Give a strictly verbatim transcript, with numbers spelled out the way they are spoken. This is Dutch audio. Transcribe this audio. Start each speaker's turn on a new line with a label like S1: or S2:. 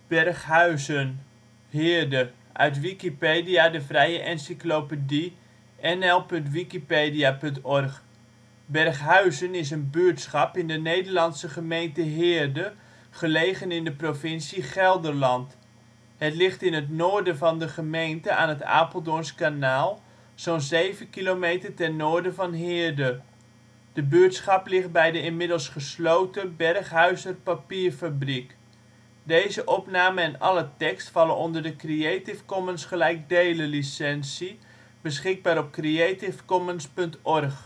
S1: Berghuizen Heerde, uit Wikipedia, de vrije encyclopedie. N L punt wikipedia punt org. Berghuizen is een buurtschap in de Nederlandse gemeente Heerde, gelegen in de provincie Gelderland. Het ligt in het noorden van de gemeente aan het Apeldoorns kanaal, zo 'n zeven kilometer ten noorden van Heerde. De buurtschap ligt bij de inmiddels gesloten Berghuizer Papierfabriek. Plaatsen in de gemeente Heerde Hoofdplaats: Heerde Dorpen: Veessen · Vorchten · Wageningen · Hoorn · Hoornerveen · Horsthoek · Markluiden · Wapenveld-noord · Werven · Wolbert Gelderland: Steden en dorpen in Gelderland Nederland: Provincies · Gemeenten 51° 58 ' NB, 5° 38 ' OL Portaal Nederland. Deze opname en alle tekst vallen onder de Creative Commons Beschikbaar op Creative Commons punt org